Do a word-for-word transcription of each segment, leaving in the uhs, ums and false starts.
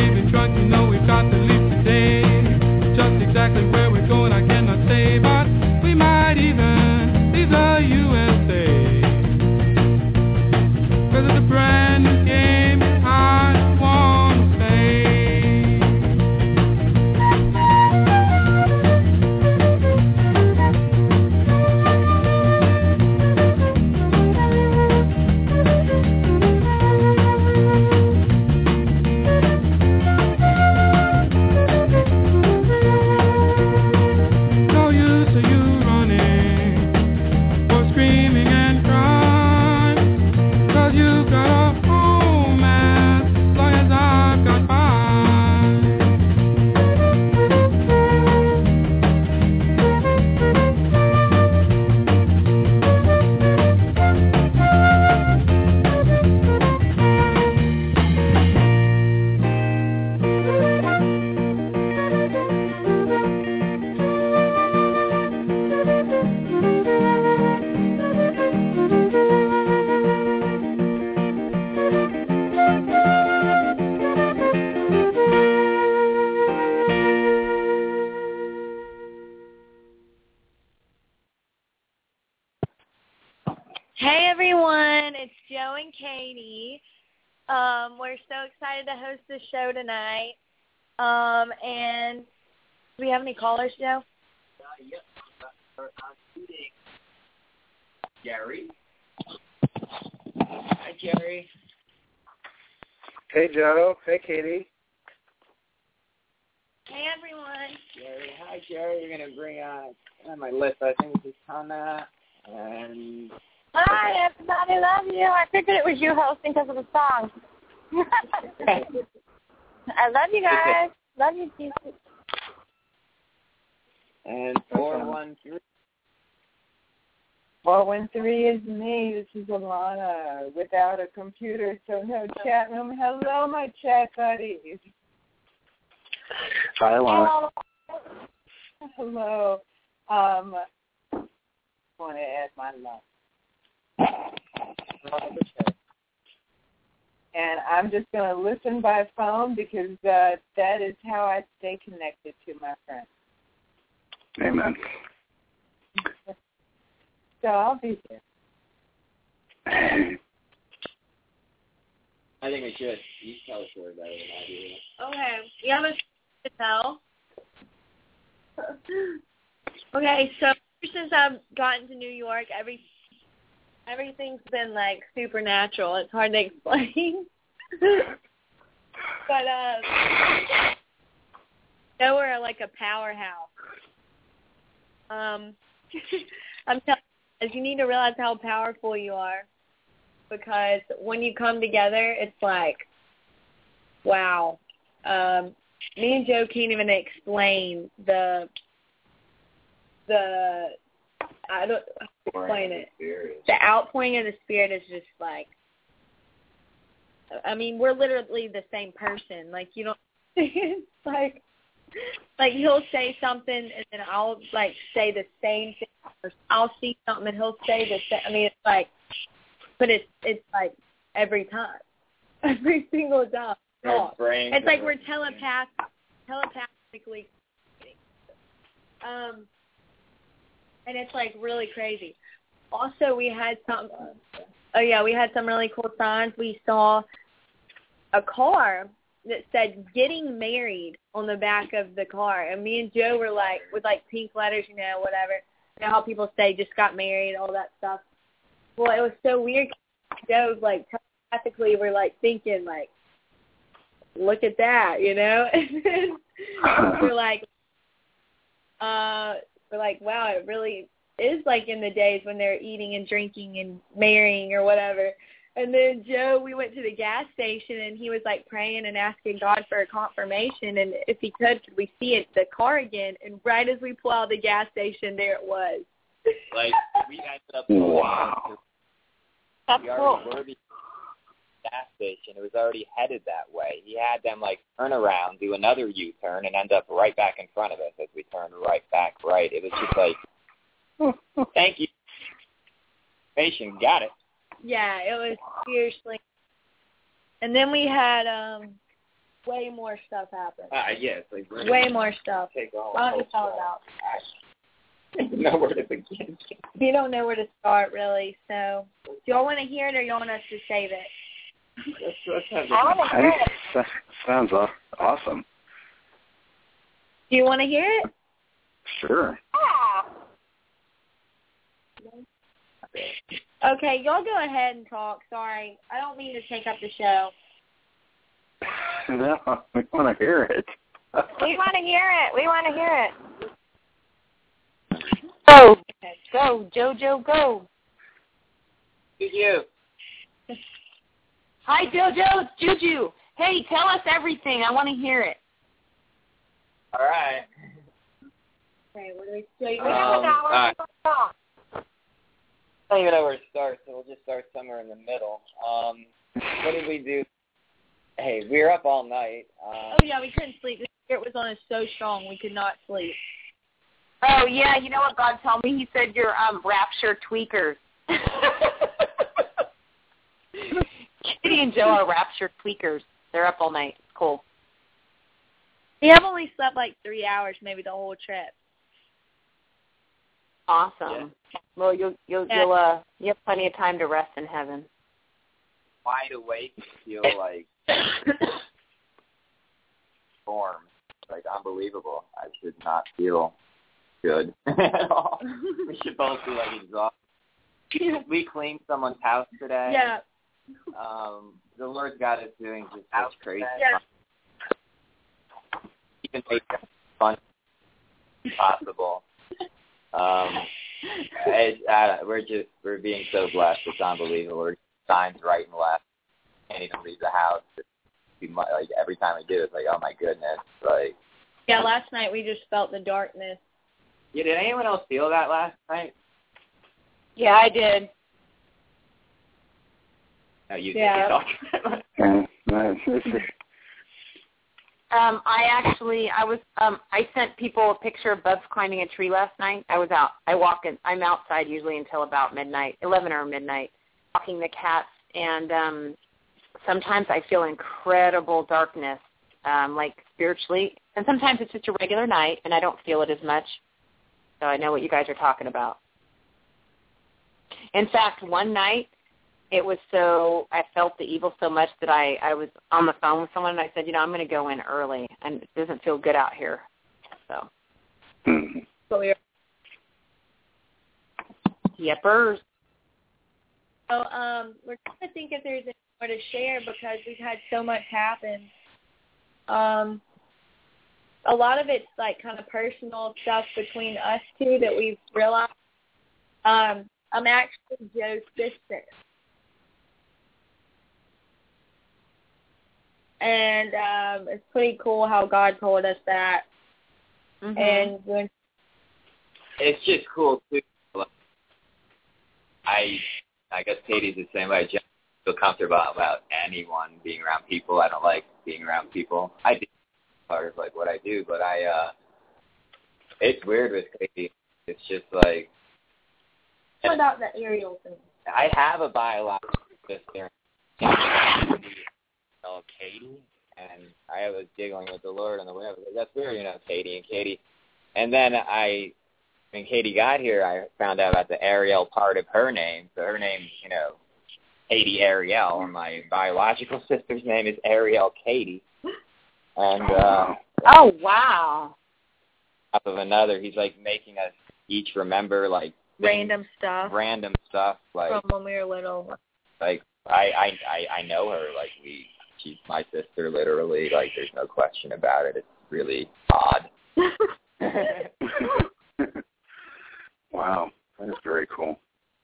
leaving truck, you know we've got to leave today. Just exactly where we're going, I cannot say, but we might even leave the U S A. Cause it's a brand new game, and I don't wanna play. To host the show tonight. Um, and do we have any callers, Joe? Uh, yes. I'm shooting. Jerry. Hi, Jerry. Hey, Joe. Hey, Katie. Hey, everyone. Jerry. Hi, Jerry. We're going to bring on, on my list, I think this is Hannah and... Hi, everybody. Love you. I figured it was you hosting because of the song. I love you guys. Love you, Jesus. And four one three. four one three is me. This is Alana. Without a computer, so no chat room. Hello, my chat buddies. Hi, Alana. Hello. Um, I want to add my love. And I'm just going to listen by phone because uh, that is how I stay connected to my friends. Amen. So I'll be here. I think we should. You tell the story better than I do. Okay. You have a to tell? Okay, so since I've gotten to New York, every everything's been, like, supernatural. It's hard to explain. But, uh, so we're, like, a powerhouse. Um, I'm telling you, you need to realize how powerful you are. Because when you come together, it's like, wow. Um, me and Joe can't even explain the, the, I don't explain it. The outpouring of the Spirit is just like, I mean, we're literally the same person. Like, you don't, it's like, like he'll say something and then I'll, like, say the same thing. Or I'll see something and he'll say the same. I mean, it's like, but it's, it's like every time. Every single time. Oh. It's like we're telepath, telepathically. Um, and it's like really crazy. Also, we had some, oh yeah, we had some really cool signs. We saw a car that said "Getting Married" on the back of the car, and me and Joe were like, with like pink letters, you know, whatever. You know how people say just got married, all that stuff. Well, it was so weird. Joe, like, telepathically, we're like thinking, like, look at that, you know? And then we're like, uh, we're like, wow, it really is like in the days when they're eating and drinking and marrying or whatever. And then Joe, we went to the gas station and he was like praying and asking God for a confirmation. And if he could, could we see it, the car again? And right as we pull out of the gas station, there it was. Like, we ended up going wow. That's we cool. already were the gas station. It was already headed that way. He had them, like, turn around, do another U-turn, and end up right back in front of us as we turned right back right. It was just like, thank you. Patient, got it. Yeah, it was seriously. And then we had, um, way more stuff happened. Uh, yes, like we're Way more stuff. Take all Why don't you tell about? I don't know where to begin. You don't know where to start, really. So, do y'all want to hear it, or y'all want us to save it? Let's, let's have I want to hear it. That sounds aw- awesome. Do you want to hear it? Sure. Okay, y'all go ahead and talk. Sorry, I don't mean to take up the show. No, we want to hear it. We want to hear it. We want to hear it. Go. Go, JoJo, go. you. Hi, JoJo. It's Juju. Hey, tell us everything. I want to hear it. All right. Okay, what do we say? Um, all right. I don't even know where to start, so we'll just start somewhere in the middle. Um, what did we do? Hey, we were up all night. Um, Oh, yeah, we couldn't sleep. The spirit was on us so strong, we could not sleep. Oh, yeah, you know what God told me? He said you're um, rapture tweakers. Kitty and Joe are rapture tweakers. They're up all night. It's cool. We have only slept like three hours, maybe the whole trip. Awesome. Yeah. Well, you'll you'll Yeah. you'll uh you have plenty of time to rest in heaven. wide awake, feel like form, like unbelievable. I should not feel good at all. We should both be like exhausted. We cleaned someone's house today. Yeah. Um, the Lord's got us doing just such crazy Yeah. fun. Even make it fun as possible. Um, it, uh, we're just we're being so blessed. It's unbelievable. We're signs right and left. Can't even leave the house. It's, like every time we do, it's like, oh my goodness. Like, Yeah, last night we just felt the darkness. yeah. Did anyone else feel that last night? Yeah, I did. No, you Yeah. didn't. Yeah, nice. It's- Um, I actually, I was, um, I sent people a picture of Bubs climbing a tree last night. I was out. I walk in. I'm outside usually until about midnight, eleven or midnight, walking the cats, and um, sometimes I feel incredible darkness, um, like spiritually, and sometimes it's just a regular night, and I don't feel it as much. So I know what you guys are talking about. In fact, one night, it was so, I felt the evil so much that I, I was on the phone with someone, and I said, you know, I'm going to go in early, and it doesn't feel good out here. So, Hmm. So we yepers. So um, we're trying to think if there's any more to share because we've had so much happen. Um, a lot of it's like kind of personal stuff between us two that we've realized. Um, I'm actually Joe's sister. And um, it's pretty cool how God told us that. Mm-hmm. And when It's just cool too. I I guess Katie's the same way. I just feel comfortable about anyone being around people. I don't like being around people. I do part of like what I do, but I uh it's weird with Katie. It's just like what about the aerial thing? I have a biological sister called Katie, and I was giggling with the Lord on the way. I was like, that's weird, you know, Katie and Katie. And then I, when Katie got here, I found out about the Ariel part of her name. So her name's, you know, Katie Ariel, and my biological sister's name is Ariel Katie. And uh, Oh, wow. top of another, he's like making us each remember like Random stuff random stuff, like from when we were little. like I, I I I know her, like we she's my sister literally, like there's no question about it. It's really odd. Wow, that is very cool.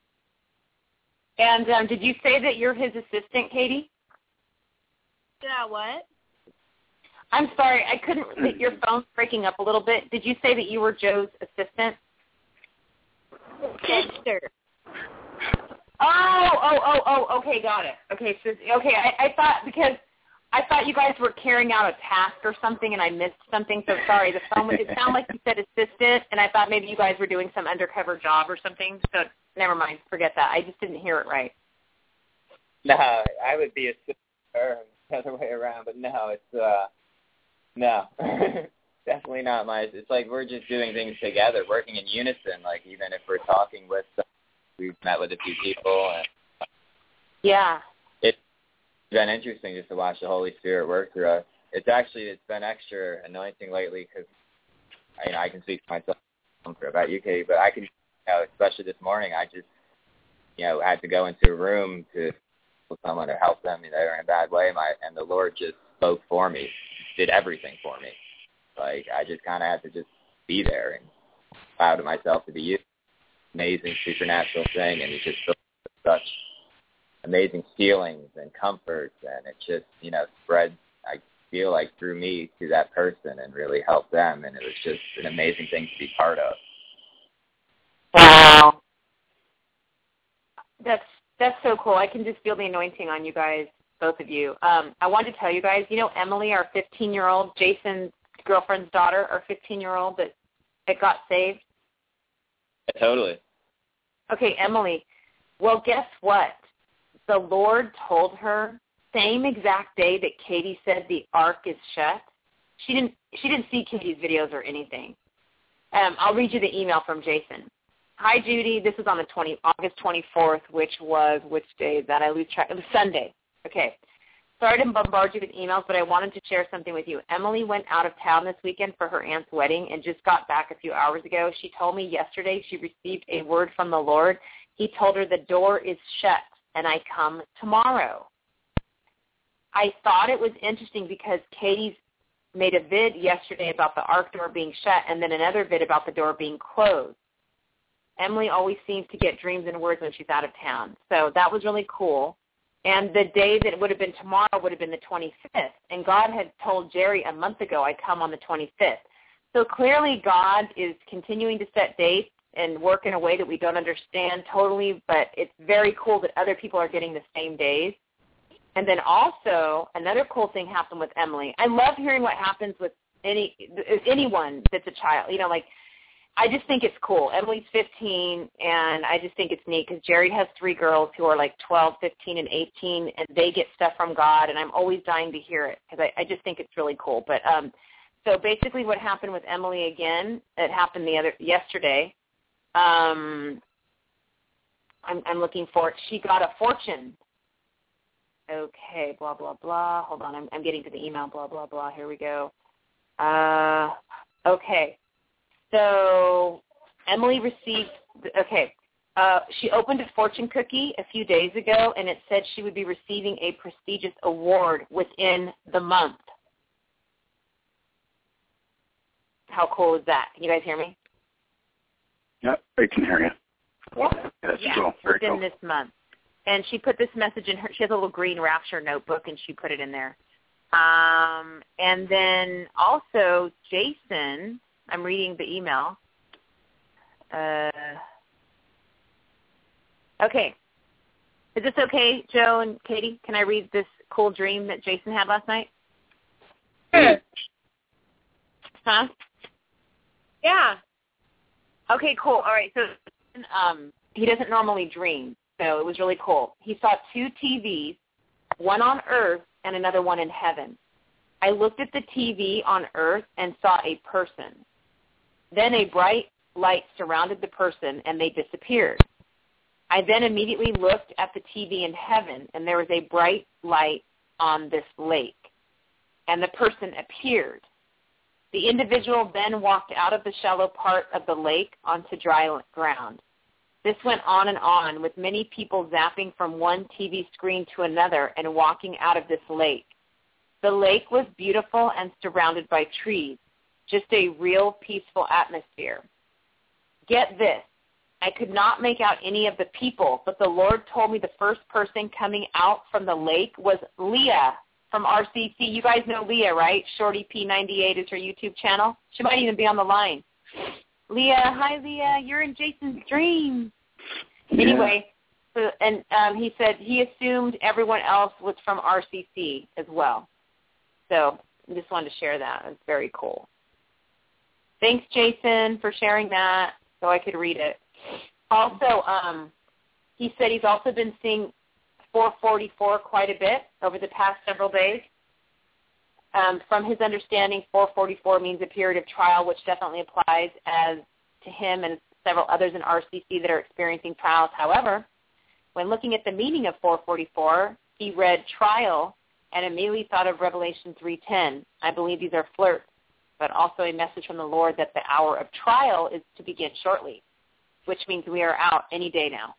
And um, did you say that you're his assistant, Katie? Yeah, what? I'm sorry, I couldn't, your phone's breaking up a little bit. Did you say that you were Joe's assistant? Sister. Oh, oh, oh, oh, okay, got it. Okay, so, okay, I, I thought, because I thought you guys were carrying out a task or something, and I missed something, so sorry. The phone, it sounded like you said assistant, and I thought maybe you guys were doing some undercover job or something, so never mind, forget that. I just didn't hear it right. No, I would be a sister. the other way around. But no, it's uh, no, definitely not my. It's like we're just doing things together, working in unison. Like even if we're talking with, we've met with a few people, and yeah, it's been interesting just to watch the Holy Spirit work through us. It's actually it's been extra anointing lately because you know I can speak for myself about you, Katie, but I can, you know, especially this morning, I just you know had to go into a room to with someone to help them. You know, they were in a bad way, my and the Lord just spoke for me, did everything for me. Like I just kind of had to just be there and allow to myself to be used. Amazing supernatural thing, and it just felt such amazing feelings and comforts, and it just you know spread. I feel like through me to that person and really helped them, and it was just an amazing thing to be part of. Wow, that's that's so cool. I can just feel the anointing on you guys, both of you. Um, I wanted to tell you guys, you know, Emily, our fifteen-year-old, Jason's girlfriend's daughter, our fifteen-year-old that that got saved. Yeah, totally. Okay, Emily. Well, guess what? The Lord told her same exact day that Katie said the ark is shut. She didn't. She didn't see Katie's videos or anything. Um, I'll read you the email from Jason. Hi, Judy. This is on the twenty August twenty-fourth, which was which day that I lose track of? Sunday. Okay. Sorry to bombard you with emails, but I wanted to share something with you. Emily went out of town this weekend for her aunt's wedding and just got back a few hours ago. She told me yesterday she received a word from the Lord. He told her the door is shut and I come tomorrow. I thought it was interesting because Katie's made a vid yesterday about the ark door being shut and then another vid about the door being closed. Emily always seems to get dreams and words when she's out of town. So that was really cool. And the day that it would have been tomorrow would have been the twenty-fifth. And God had told Jerry a month ago, I come on the twenty-fifth. So clearly God is continuing to set dates and work in a way that we don't understand totally, but it's very cool that other people are getting the same days. And then also, another cool thing happened with Emily. I love hearing what happens with any anyone that's a child. You know, like, I just think it's cool. Emily's fifteen, and I just think it's neat because Jerry has three girls who are like twelve, fifteen, and eighteen, and they get stuff from God, and I'm always dying to hear it because I, I just think it's really cool. But um, so basically what happened with Emily again, it happened the other yesterday. Um, I'm, I'm looking for it. She got a fortune. Okay, blah, blah, blah. Hold on. I'm, I'm getting to the email, blah, blah, blah. Here we go. Uh, okay. So Emily received, okay, uh, she opened a fortune cookie a few days ago, and it said she would be receiving a prestigious award within the month. How cool is that? Can you guys hear me? Yeah, I can hear you. Yeah, That's yeah, cool. Very within cool. this month. And she put this message in her, she has a little green Rapture notebook, and she put it in there. Um, and then also Jason, I'm reading the email. Uh, okay. Is this okay, Joe and Katie? Can I read this cool dream that Jason had last night? Sure. Huh? Yeah. Okay, cool. All right. So um, he doesn't normally dream, so it was really cool. He saw two T Vs, one on Earth and another one in heaven. I looked at the T V on Earth and saw a person. Then a bright light surrounded the person, and they disappeared. I then immediately looked at the T V in heaven, and there was a bright light on this lake, and the person appeared. The individual then walked out of the shallow part of the lake onto dry ground. This went on and on, with many people zapping from one T V screen to another and walking out of this lake. The lake was beautiful and surrounded by trees, just a real peaceful atmosphere. Get this, I could not make out any of the people, but the Lord told me the first person coming out from the lake was Leah from R C C. You guys know Leah, right? Shorty P ninety-eight is her YouTube channel. She might even be on the line. Leah, hi Leah, you're in Jason's dream. Yeah. Anyway, so, and um, he said he assumed everyone else was from R C C as well. So I just wanted to share that. It was very cool. Thanks, Jason, for sharing that so I could read it. Also, um, he said he's also been seeing four forty-four quite a bit over the past several days. Um, from his understanding, four forty-four means a period of trial, which definitely applies as to him and several others in R C C that are experiencing trials. However, when looking at the meaning of four forty-four, he read trial and immediately thought of Revelation three ten. I believe these are flirts, but also a message from the Lord that the hour of trial is to begin shortly, which means we are out any day now.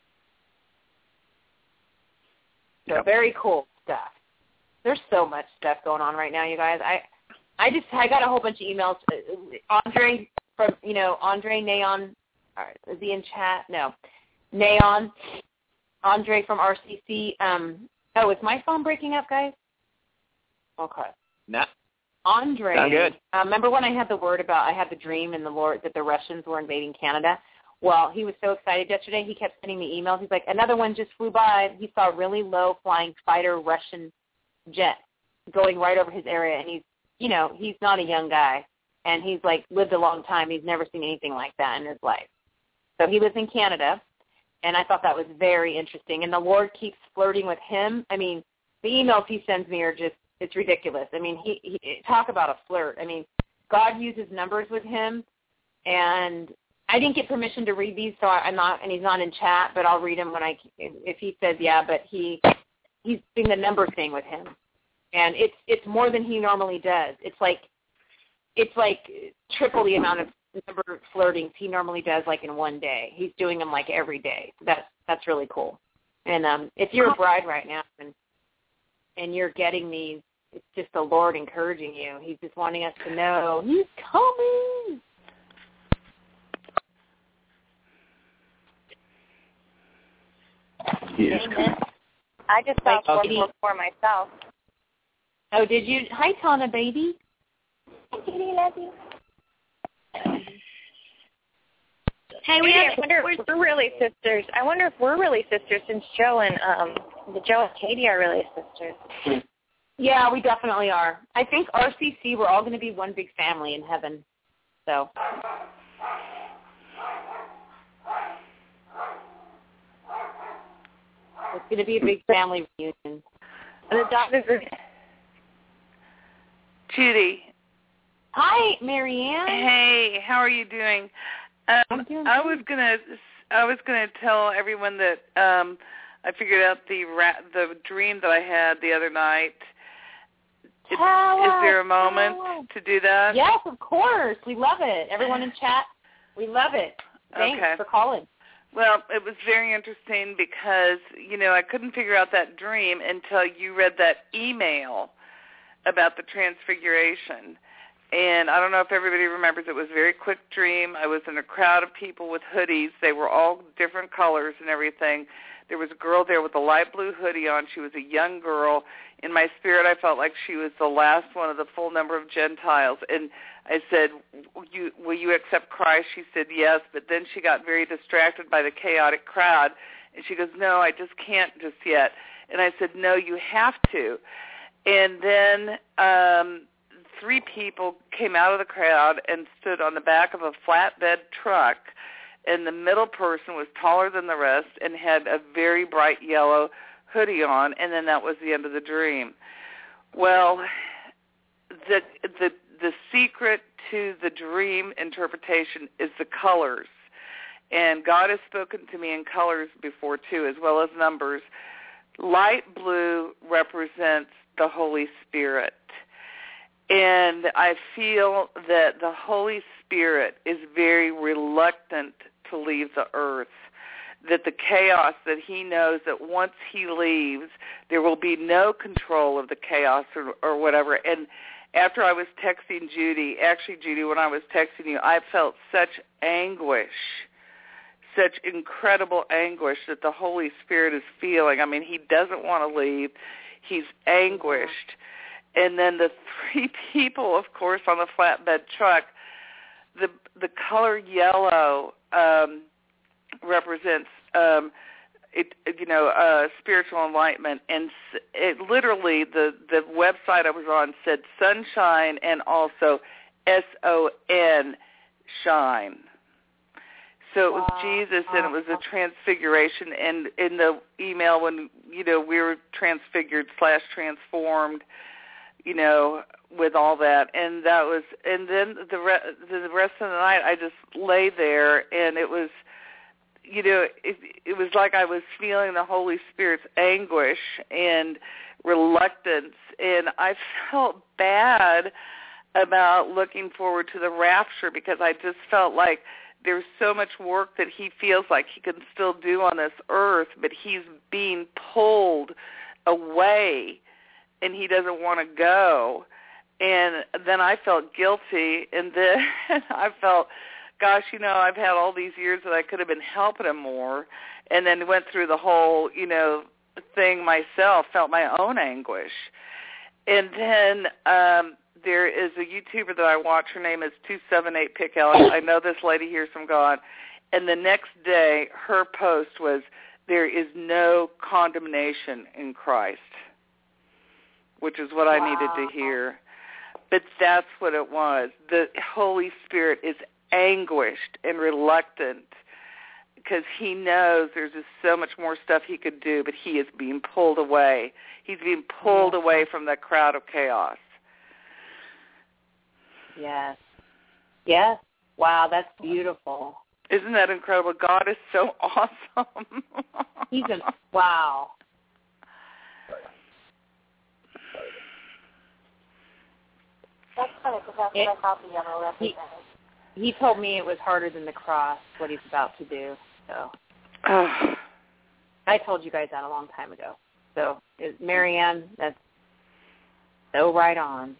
So Yep. very cool stuff. There's so much stuff going on right now, you guys. I, I just I got a whole bunch of emails. Andre from you know Andre Neon, is he in chat? No, Neon. Andre from R C C. Um, oh, is my phone breaking up, guys? Okay. No. Andre. Sound good. Uh, remember when I had the word about I had the dream and the Lord that the Russians were invading Canada? Well, he was so excited yesterday. He kept sending me emails. He's like, another one just flew by. He saw a really low-flying fighter Russian jet going right over his area, and he's, you know, he's not a young guy, and he's, like, lived a long time. He's never seen anything like that in his life. So he lives in Canada, and I thought that was very interesting. And the Lord keeps flirting with him. I mean, the emails he sends me are just, it's ridiculous. I mean, he, he talk about a flirt. I mean, God uses numbers with him, and I didn't get permission to read these, so I'm not, and he's not in chat, but I'll read him when I, if he says yeah, but he, he's doing the number thing with him, and it's it's more than he normally does. It's like, it's like triple the amount of number flirtings he normally does, like in one day. He's doing them like every day. So that's that's really cool. And um, if you're a bride right now and and you're getting these, it's just the Lord encouraging you. He's just wanting us to know He's coming. Yes. I just saw four Katie. four four myself. Oh, did you? Hi, Tana, baby. Hi, Katie, love you. Hey, we Yeah, I wonder if we're really sisters. I wonder if we're really sisters since Joe and um, the Joe and Katie are really sisters. Yeah, we definitely are. I think R C C, we're all going to be one big family in heaven. So. It's going to be a big family reunion. The doctors are... Judy. Hi, Marianne. Hey, how are you doing? Um, I'm doing I good. was gonna, I was gonna tell everyone that um, I figured out the ra- the dream that I had the other night. Is, Tell is there a us, moment tell us. to do that? Yes, of course. We love it. Everyone in chat, we love it. Thanks Okay. for calling. Well, it was very interesting because, you know, I couldn't figure out that dream until you read that email about the transfiguration. And I don't know if everybody remembers, it was a very quick dream. I was in a crowd of people with hoodies. They were all different colors and everything. There was a girl there with a light blue hoodie on. She was a young girl. In my spirit, I felt like she was the last one of the full number of Gentiles. And I said, will you, will you accept Christ? She said yes, but then she got very distracted by the chaotic crowd. And she goes, no, I just can't just yet. And I said, no, you have to. And then um, three people came out of the crowd and stood on the back of a flatbed truck, and the middle person was taller than the rest and had a very bright yellow hoodie on, and then that was the end of the dream. Well, the the the secret to the dream interpretation is the colors, and God has spoken to me in colors before too, as well as numbers. Light blue represents the Holy Spirit, and I feel that the Holy Spirit is very reluctant to leave the earth, that the chaos that he knows that once he leaves, there will be no control of the chaos or, or whatever. And after I was texting Judy, actually, Judy, when I was texting you, I felt such anguish, such incredible anguish that the Holy Spirit is feeling. I mean, he doesn't want to leave. He's anguished. And then the three people, of course, on the flatbed truck, the the color yellow um, represents, um, it, you know, uh, spiritual enlightenment. And it literally, the, the website I was on said sunshine and also S O N, shine. So it wow. was Jesus, and it was a transfiguration. And in the email, when, you know, we were transfigured slash transformed, you know, with all that. And that was, and then the, re- the rest of the night, I just lay there, and it was, you know, it, it was like I was feeling the Holy Spirit's anguish and reluctance, and I felt bad about looking forward to the rapture because I just felt like there's so much work that he feels like he can still do on this earth, but he's being pulled away, and he doesn't want to go. And then I felt guilty, and then I felt, gosh, you know, I've had all these years that I could have been helping him more, and then went through the whole, you know, thing myself, felt my own anguish. And then um, there is a YouTuber that I watch. Her name is two seven eight Pick Alex. I know this lady hears from God. And the next day, her post was, there is no condemnation in Christ, which is what I wow. needed to hear. But that's what it was. The Holy Spirit is anguished and reluctant because he knows there's just so much more stuff he could do, but he is being pulled away. He's being pulled yes. away from that crowd of chaos. Yes. Yes. Wow, that's beautiful. Isn't that incredible? God is so awesome. He's a, wow. That's funny because that's what I thought the yellow represented. He told me it was harder than the cross, what he's about to do. So oh. I told you guys that a long time ago. So, Marianne, that's so right on.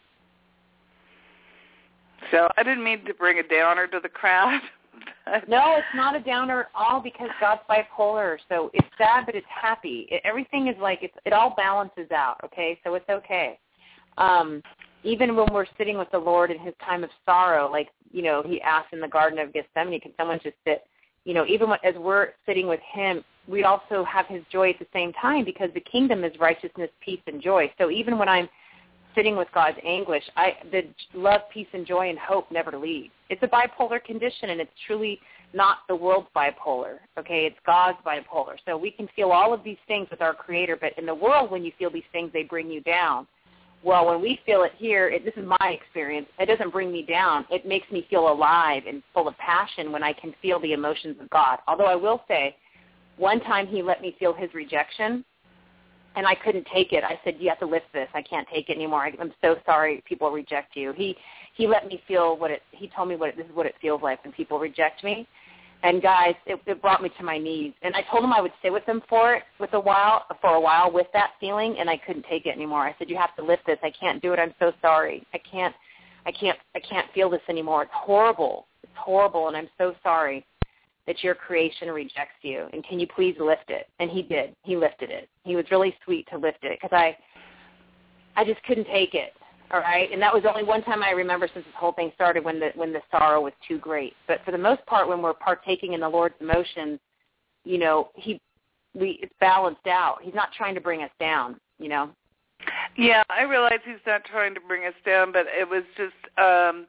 So I didn't mean to bring a downer to the crowd. No, it's not a downer at all because God's bipolar. So it's sad, but it's happy. It, everything is like, it's, it all balances out, okay? So it's okay. Um, even when we're sitting with the Lord in his time of sorrow, like, you know, he asked in the Garden of Gethsemane, can someone just sit? You know, even when, as we're sitting with him, we also have his joy at the same time because the kingdom is righteousness, peace, and joy. So even when I'm sitting with God's anguish, I the love, peace, and joy and hope never leave. It's a bipolar condition, and it's truly not the world's bipolar, okay? It's God's bipolar. So we can feel all of these things with our Creator, but in the world, when you feel these things, they bring you down. Well, when we feel it here, it, this is my experience, it doesn't bring me down. It makes me feel alive and full of passion when I can feel the emotions of God. Although I will say, one time he let me feel his rejection, and I couldn't take it. I said, you have to lift this. I can't take it anymore. I, I'm so sorry people reject you. He he let me feel what it, he told me what it, this is what it feels like when people reject me. And guys, it, it brought me to my knees. And I told him I would sit with him for it, with a while, for a while with that feeling, and I couldn't take it anymore. I said, you have to lift this. I can't do it. I'm so sorry. I can't, I can't, I can't feel this anymore. It's horrible. It's horrible, and I'm so sorry that your creation rejects you, and can you please lift it? And he did. He lifted it. He was really sweet to lift it because I, I just couldn't take it. All right, and that was only one time I remember since this whole thing started when the when the sorrow was too great. But for the most part, when we're partaking in the Lord's emotions, you know, he we it's balanced out. He's not trying to bring us down, you know. Yeah, I realize he's not trying to bring us down, but it was just um,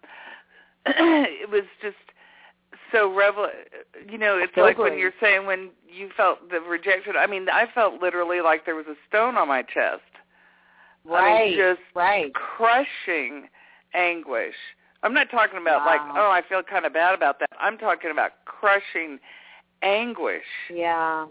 it was just so revel. You know, it's so like great. When you're saying when you felt the rejection. I mean, I felt literally like there was a stone on my chest. Right, I mean, just right. crushing anguish. I'm not talking about wow. like, oh, I feel kind of bad about that. I'm talking about crushing anguish. Yeah.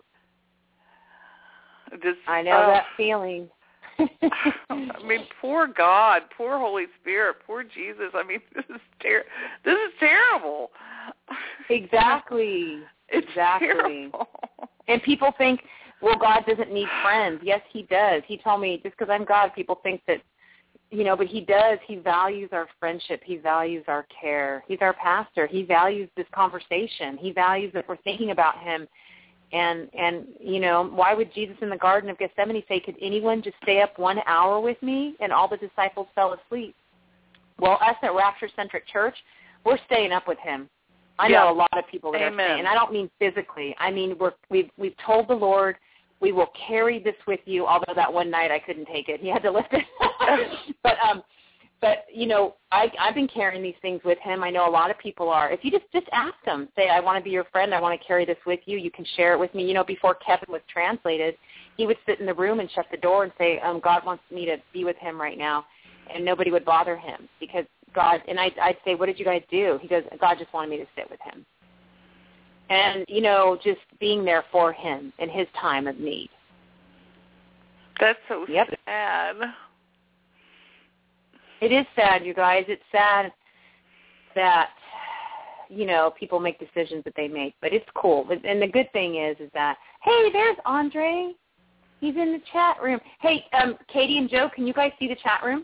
Just, I know uh, that feeling. I mean, poor God, poor Holy Spirit, poor Jesus. I mean, this is ter- This is terrible. Exactly. It's exactly. terrible. And people think, well, God doesn't need friends. Yes, he does. He told me, just because I'm God, people think that, you know, but he does. He values our friendship. He values our care. He's our pastor. He values this conversation. He values that we're thinking about him. And, and you know, why would Jesus in the Garden of Gethsemane say, could anyone just stay up one hour with me? And all the disciples fell asleep. Well, us at Rapture Centric Church, we're staying up with him. I yeah. know a lot of people that Amen. are staying. And I don't mean physically. I mean, we're, we've, we've told the Lord, we will carry this with you, although that one night I couldn't take it. He had to lift it. but um, but, you know, I, I've been carrying these things with him. I know a lot of people are. If you just, just ask him, say, I want to be your friend. I want to carry this with you. You can share it with me. You know, before Kevin was translated, he would sit in the room and shut the door and say, um, God wants me to be with him right now. And nobody would bother him because God, and I'd, I'd say, what did you guys do? He goes, God just wanted me to sit with him. And, you know, just being there for him in his time of need. That's so yep. sad. It is sad, you guys. It's sad that, you know, people make decisions that they make, but it's cool. And the good thing is, is that, hey, there's Andre. He's in the chat room. Hey, um, Katie and Joe, can you guys see the chat room?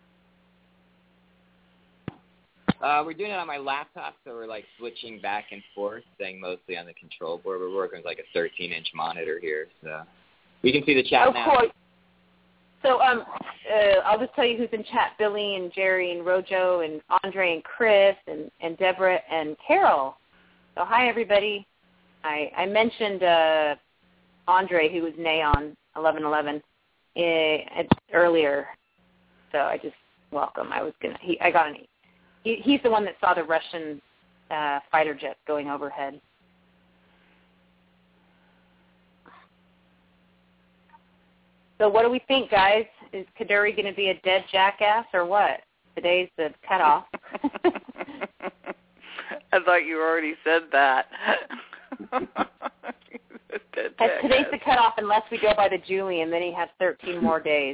Uh, we're doing it on my laptop, so we're, like, switching back and forth, staying mostly on the control board. We're working with, like, a thirteen-inch monitor here, so we can see the chat oh, now. Cool. So um, uh, I'll just tell you who's in chat: Billy and Jerry and Rojo and Andre and Chris and, and Deborah and Carol. So hi, everybody. I, I mentioned uh, Andre, who was Neon eleven eleven, uh, earlier. So I just welcome. I was gonna. He, I got an. He, he's the one that saw the Russian uh, fighter jet going overhead. So what do we think, guys? Is Kaduri going to be a dead jackass or what? Today's the cutoff. I thought you already said that. Today's the cutoff unless we go by the Julian, then he has thirteen more days.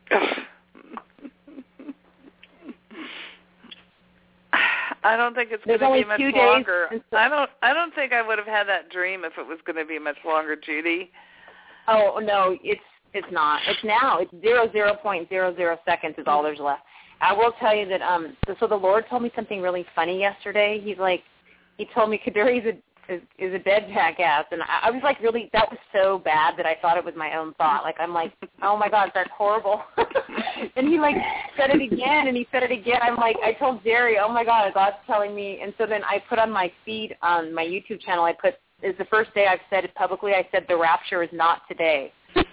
I don't think it's going to be much longer. I don't. I don't think I would have had that dream if it was going to be much longer, Judy. Oh no, it's it's not. It's now. It's zero zero point zero zero seconds is all there's left. I will tell you that. Um. So, so the Lord told me something really funny yesterday. He's like, he told me Kaduri's a is, is a dead jackass, and I, I was like, really, that was so bad that I thought it was my own thought. Like I'm like, oh my God, that's horrible. And he like said it again, and he said it again. I'm like, I told Jerry, oh my God, God's telling me. And so then I put on my feed on my YouTube channel. I put, is the first day I've said it publicly. I said the rapture is not today.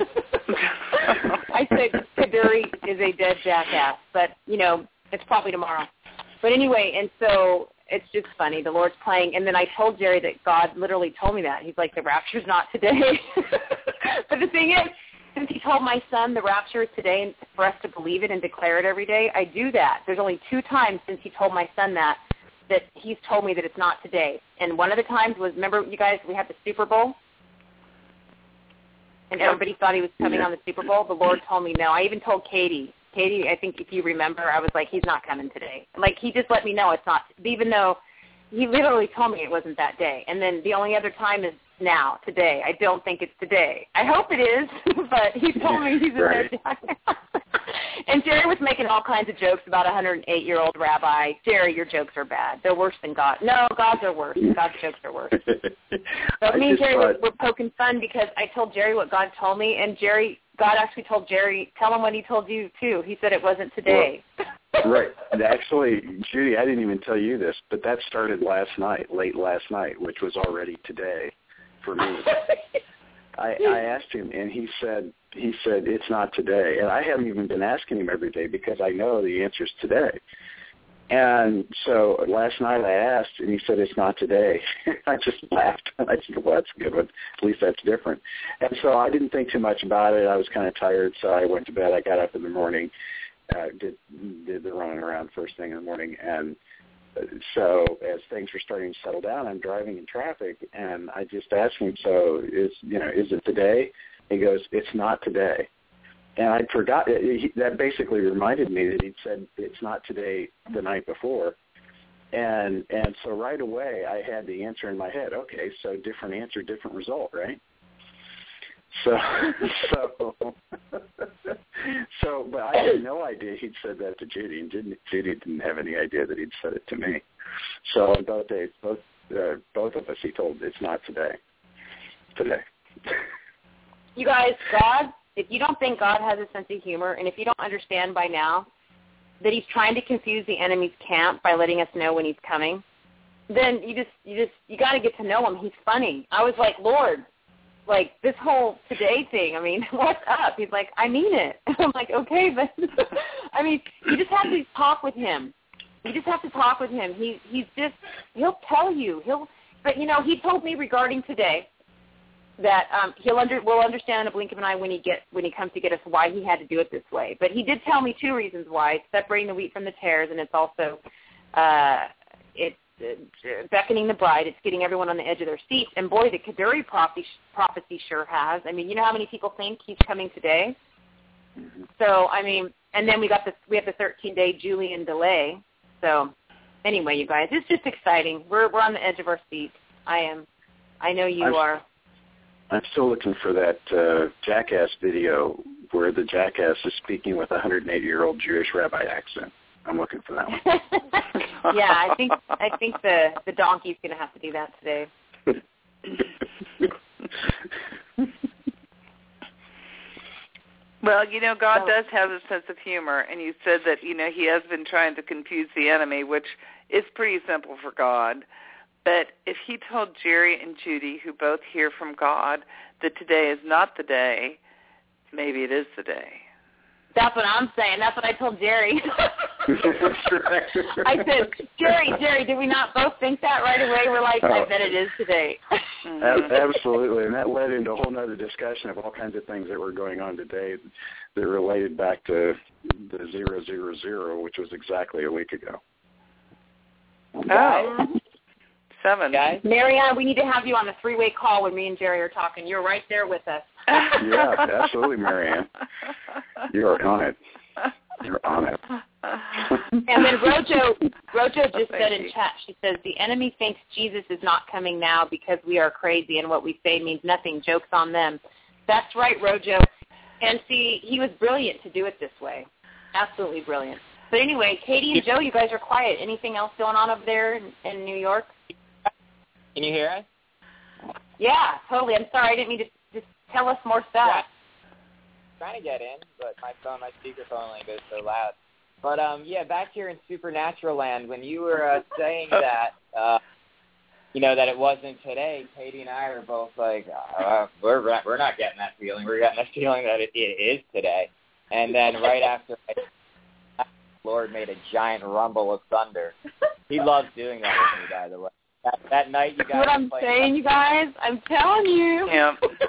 I said Kaduri is a dead jackass, but you know it's probably tomorrow. But anyway, and so it's just funny. The Lord's playing, and then I told Jerry that God literally told me that. He's like, the rapture's not today. But the thing is, since he told my son the rapture is today, and for us to believe it and declare it every day, I do that. There's only two times since he told my son that that he's told me that it's not today. And one of the times was, remember, you guys, we had the Super Bowl. And everybody thought he was coming on the Super Bowl. The Lord told me no. I even told Katie. Katie, I think if you remember, I was like, he's not coming today. Like, he just let me know it's not, even though he literally told me it wasn't that day. And then the only other time is now, today. I don't think it's today. I hope it is, but he told me he's a right. dead guy. And Jerry was making all kinds of jokes about a one hundred eight year old rabbi. Jerry, your jokes are bad. They're worse than God. No, God's are worse. God's jokes are worse. But me and Jerry were, were poking fun because I told Jerry what God told me, and Jerry, God actually told Jerry, tell him what he told you, too. He said it wasn't today. Well, right. Actually, Judy, I didn't even tell you this, but that started last night, late last night, which was already today for me. I, I asked him, and he said, he said, it's not today. And I haven't even been asking him every day because I know the answer's today. And so last night I asked, and he said, it's not today. I just laughed. I said, well, that's a good one. At least that's different. And so I didn't think too much about it. I was kind of tired, so I went to bed. I got up in the morning, uh, did, did the running around first thing in the morning. And so as things were starting to settle down, I'm driving in traffic, and I just asked him, so is, you know, is it today? He goes, it's not today. And I forgot, he, that basically reminded me that he'd said it's not today the night before. And and so right away I had the answer in my head. Okay, so different answer, different result, right? So, so, so, but I had no idea he'd said that to Judy, and didn't, Judy didn't have any idea that he'd said it to me. So on both days, both uh, both of us, he told it's not today. Today. You guys, God, if you don't think God has a sense of humor, and if you don't understand by now that he's trying to confuse the enemy's camp by letting us know when he's coming, then you just, you just, you got to get to know him. He's funny. I was like, Lord, like, this whole today thing, I mean, what's up? He's like, I mean it. I'm like, okay, but, I mean, you just have to talk with him. You just have to talk with him. He He's just, he'll tell you. He'll, but, you know, he told me regarding today that um, he'll under, will understand in a blink of an eye when he get when he comes to get us why he had to do it this way. But he did tell me two reasons why. It's separating the wheat from the tares, and it's also, uh, it's uh, beckoning the bride. It's getting everyone on the edge of their seats. And, boy, the Kaduri prophecy, prophecy sure has. I mean, you know how many people think he's coming today? Mm-hmm. So, I mean, and then we got this, we have the thirteen-day Julian delay. So, anyway, you guys, it's just exciting. We're we're on the edge of our seats. I am. I know you I'm, are. I'm still looking for that uh, Jackass video where the jackass is speaking with a one hundred eighty-year-old Jewish rabbi accent. I'm looking for that one. Yeah, I think I think the the donkey's going to have to do that today. Well, you know, God So, does have a sense of humor, and you said that, you know, he has been trying to confuse the enemy, which is pretty simple for God. But if he told Jerry and Judy, who both hear from God, that today is not the day, maybe it is the day. That's what I'm saying. That's what I told Jerry. That's right. I said, Jerry, Jerry, did we not both think that right away? We're like, Oh. I bet it is today. Ab- Absolutely, and that led into a whole other discussion of all kinds of things that were going on today that related back to the zero zero zero, which was exactly a week ago. Oh, seven. Guys? Marianne, we need to have you on the three-way call when me and Jerry are talking. You're right there with us. Yeah, absolutely, Marianne. You are on it. You're on it. And then Rojo, Rojo just said in you. chat, she says, the enemy thinks Jesus is not coming now because we are crazy and what we say means nothing. Joke's on them. That's right, Rojo. And see, he was brilliant to do it this way. Absolutely brilliant. But anyway, Katie and Joe, you guys are quiet. Anything else going on over there in, in New York? Can you hear us? Yeah, totally. I'm sorry. I didn't mean to just tell us more stuff. Yeah. Trying to get in, but my phone, my speakerphone only goes so loud. But um, yeah, back here in Supernatural Land, when you were uh, saying that, uh, you know, that it wasn't today, Katie and I are both like, uh, we're we're not getting that feeling. We're getting that feeling that it, it is today. And then right after, I, the Lord made a giant rumble of thunder. He loves doing that with me, by the way. That, that night, you guys. That's what I'm saying, you guys. I'm telling you. Yeah.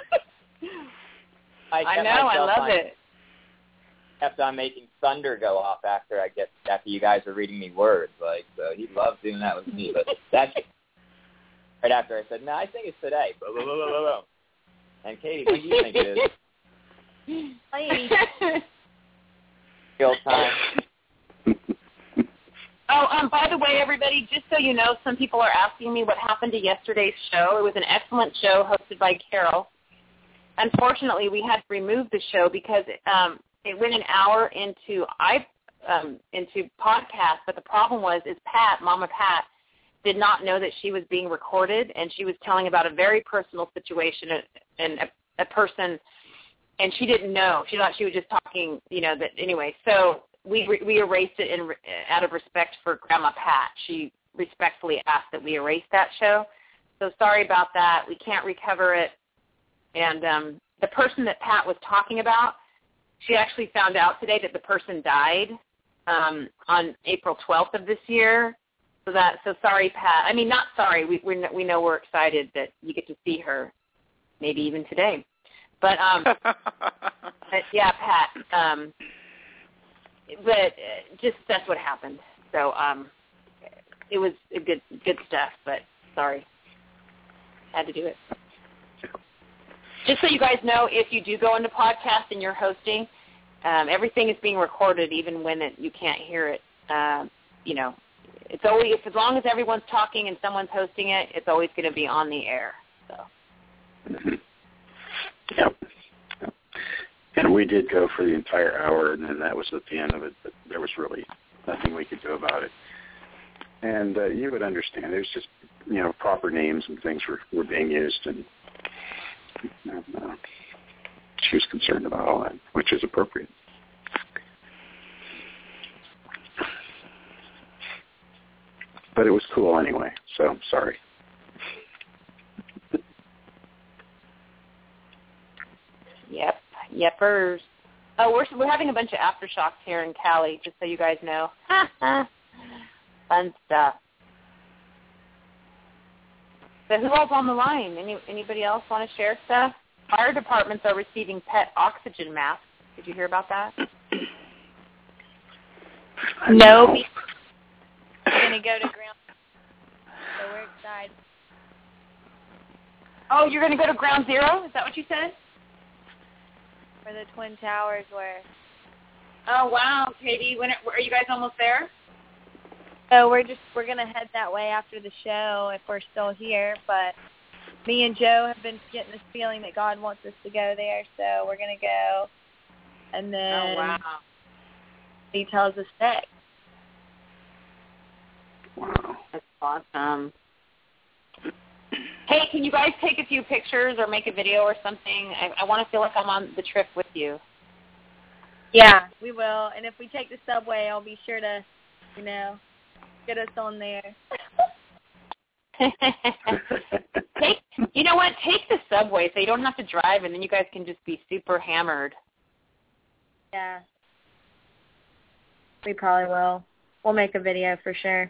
I, I know. I love on, it. Kept on making thunder go off after I get after you guys were reading me words. Like, so he loves doing that with me. But that's right after I said, no, I think it's today. Blah, blah, blah, blah, blah. And Katie, what do you think it is? Hi. Real time. Oh, um, by the way, everybody, just so you know, some people are asking me what happened to yesterday's show. It was an excellent show hosted by Carol. Unfortunately, we had to remove the show because um, it went an hour into I um, into podcast. But the problem was, is Pat, Mama Pat, did not know that she was being recorded, and she was telling about a very personal situation and a, a person, and she didn't know. She thought she was just talking, you know. That anyway, so. We we erased it in, out of respect for Grandma Pat. She respectfully asked that we erase that show. So sorry about that. We can't recover it. And um, the person that Pat was talking about, she actually found out today that the person died um, on April twelfth of this year. So that so sorry, Pat. I mean, not sorry. We we we know we're excited that you get to see her, maybe even today. But um, but yeah, Pat. Um, But uh, just that's what happened. So um, it was a good good stuff. But sorry, had to do it. Just so you guys know, if you do go into podcast and you're hosting, um, everything is being recorded, even when it, you can't hear it. Uh, you know, it's always as long as everyone's talking and someone's hosting it, it's always going to be on the air. So. Mm-hmm. Yep. And we did go for the entire hour, and then that was at the end of it. But there was really nothing we could do about it. And uh, you would understand. It was just, you know, proper names and things were, were being used, and uh, she was concerned about all that, which is appropriate. But it was cool anyway, so sorry. Yepers. Oh, we're we're having a bunch of aftershocks here in Cali, just so you guys know. Fun stuff. So who else on the line? Any anybody else want to share stuff? Fire departments are receiving pet oxygen masks. Did you hear about that? No. We're gonna go to ground. So we're excited. Oh, you're gonna go to Ground Zero? Is that what you said? Where the Twin Towers were. Oh wow, Katie. When are, are you guys almost there? So we're just we're gonna head that way after the show if we're still here. But me and Joe have been getting this feeling that God wants us to go there, so we're gonna go. And then oh wow, he tells us next. Wow. That's awesome. Hey, can you guys take a few pictures or make a video or something? I, I want to feel like I'm on the trip with you. Yeah, we will. And if we take the subway, I'll be sure to, you know, get us on there. take, you know what? Take the subway so you don't have to drive, and then you guys can just be super hammered. Yeah. We probably will. We'll make a video for sure.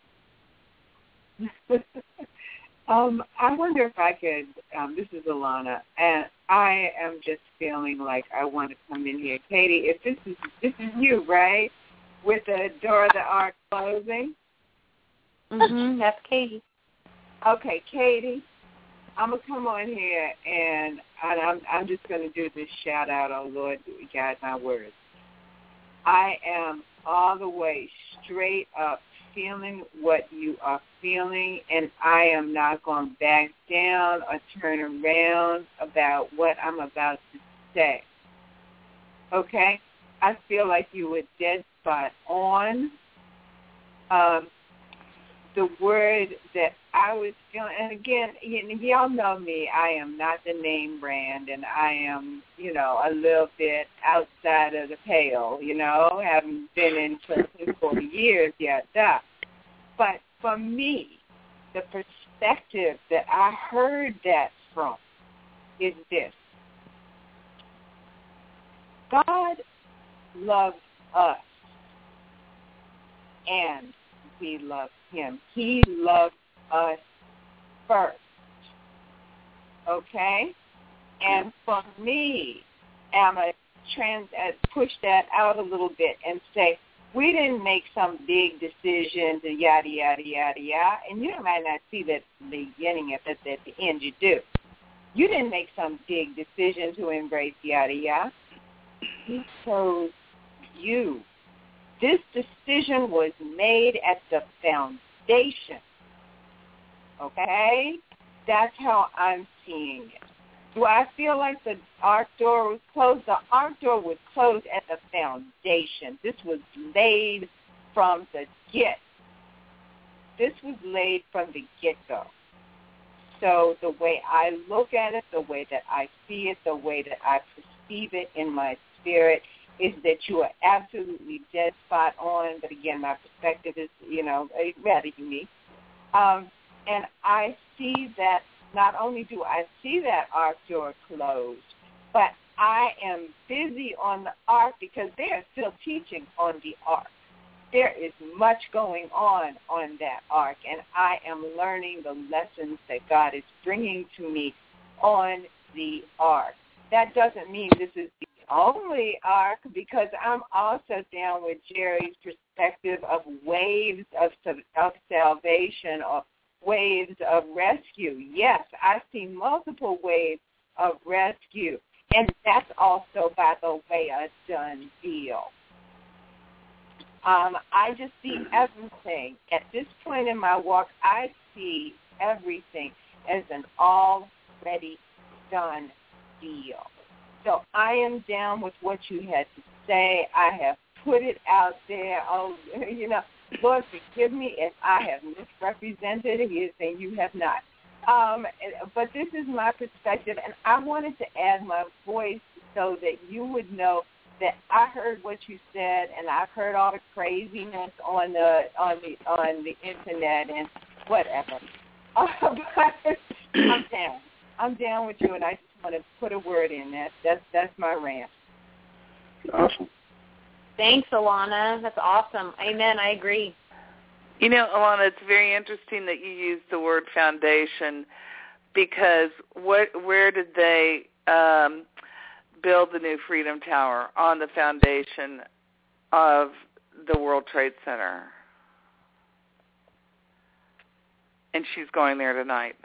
um, I wonder if I could, um, this is Alana, and I am just feeling like I want to come in here. Katie, if this is, this is you, right? With the door of the ark closing? Mm-hmm, that's Katie. Okay, Katie, I'm going to come on here, and, and I'm, I'm just going to do this shout-out, oh, Lord, guide my words. I am all the way straight up feeling what you are feeling, and I am not going to back down or turn around about what I'm about to say. Okay? I feel like you were dead spot on. Um, the word that I was feeling, and again, y- y'all know me, I am not the name brand, and I am, you know, a little bit outside of the pale, you know, haven't been in church in forty years yet, duh. But for me, the perspective that I heard that from is this. God loves us, and we love him. He loves us first. Okay? And for me, I'm going to trans- uh, push that out a little bit and say, we didn't make some big decisions and yada, yada, yada, yada. And you might not see that at the beginning, but at the end you do. You didn't make some big decision to embrace yada, yada. He chose you. This decision was made at the foundation. Okay? That's how I'm seeing it. Do I feel like the ark door was closed? The ark door was closed at the foundation. This was laid from the get. This was laid from the get-go. So the way I look at it, the way that I see it, the way that I perceive it in my spirit is that you are absolutely dead spot on. But again, my perspective is, you know, rather unique. Um, and I see that not only do I see that ark door closed, but I am busy on the ark because they are still teaching on the ark. There is much going on on that ark, and I am learning the lessons that God is bringing to me on the ark. That doesn't mean this is the only ark, because I'm also down with Jerry's perspective of waves of, of salvation or waves of rescue. Yes, I see multiple waves of rescue, and that's also, by the way, a done deal. Um, I just see everything. At this point in my walk, I see everything as an already done deal. So I am down with what you had to say. I have put it out there. Oh, you know, Lord, forgive me if I have misrepresented it, and you have not. Um, but this is my perspective, and I wanted to add my voice so that you would know that I heard what you said, and I've heard all the craziness on the on the on the internet and whatever. Uh, but I'm down. I'm down with you, and I just want to put a word in. That that's that's my rant. Awesome. Thanks, Alana. That's awesome. Amen. I agree. You know, Alana, it's very interesting that you used the word foundation, because what, where did they um, build the new Freedom Tower? On the foundation of the World Trade Center. And she's going there tonight.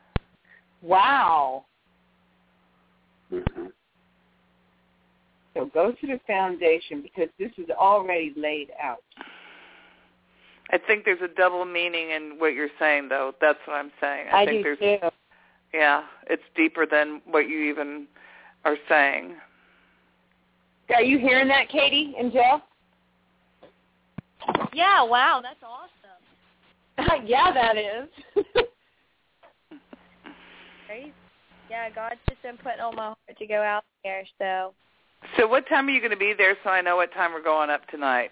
Wow. Mm-hmm. So go to the foundation, because this is already laid out. I think there's a double meaning in what you're saying, though. That's what I'm saying. I, I think do there's, too. Yeah, it's deeper than what you even are saying. Are you hearing that, Katie and Jeff? Yeah, wow, that's awesome. Yeah, that is. Crazy. Yeah, God's just been putting on my heart to go out there, so. So what time are you going to be there so I know what time we're going up tonight?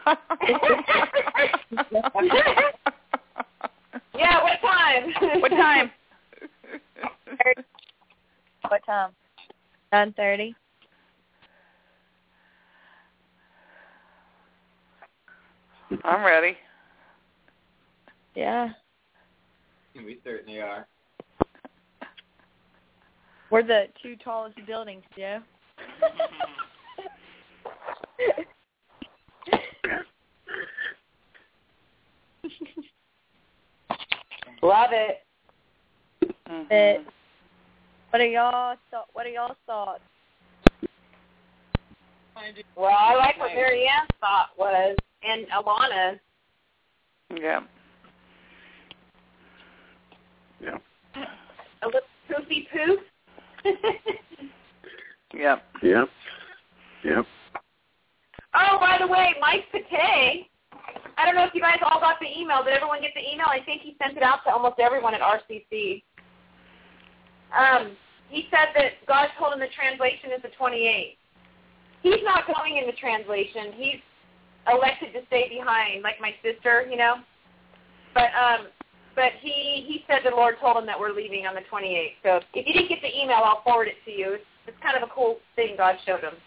Yeah, what time? What time? What time? nine thirty. I'm ready. Yeah. We certainly are. We're the two tallest buildings, Joe. Love it. Mm-hmm. It, what are y'all th- What are y'all thoughts? Well, I like what Mary Ann's thought was, and Alana's. Yeah. Yeah. A little poofy poof. Yep. Yep. Yep. Oh, by the way, Mike Pate, I don't know if you guys all got the email. Did everyone get the email? I think he sent it out to almost everyone at R C C. Um, he said that God told him the translation is the twenty-eighth. He's not going in the translation. He's elected to stay behind, like my sister, you know. But um, but he, he said the Lord told him that we're leaving on the twenty-eighth. So if you didn't get the email, I'll forward it to you. It's, it's kind of a cool thing God showed him.